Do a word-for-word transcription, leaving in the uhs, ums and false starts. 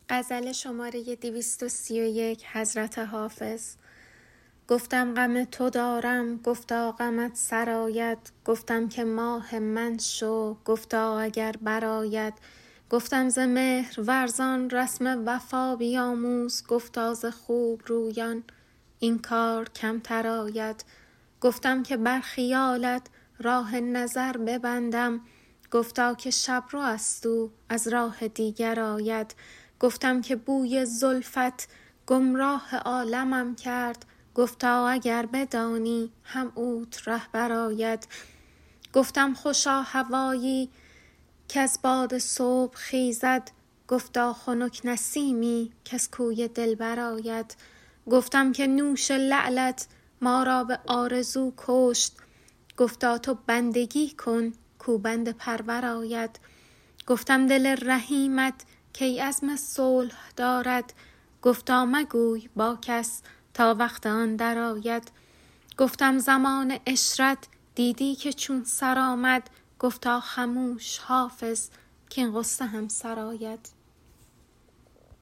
غزل شماره دویست و سی و یک حضرت حافظ. گفتم غم تو دارم، گفتا غمت سرآید. گفتم که ماه من شو، گفتا اگر برآید. گفتم ز مهر ورزان رسم وفا بیاموز. گفتا ز خوب رویان این کار کمتر آید. گفتم که بر خیالت راه نظر ببندم. گفتا که شبرو است او از راه دیگر آید. گفتم که بوی زلفت گمراه عالمم کرد. گفتا اگر بدانی هم اوت رهبر آید. گفتم خوشا هوایی کز باد صبح خیزد. گفتا خنک نسیمی کز کوی دلبر آید. گفتم که نوش لعلت ما را به آرزو کشت. گفتا تو بندگی کن کو بنده پرور آید. گفتم دل رحیمت کی عزم صلح دارد. گفتا مگوی با کس تا وقت آن درآید. گفتم زمان عشرت دیدی که چون سر آمد. گفتا خموش حافظ کاین غصه هم سر آید.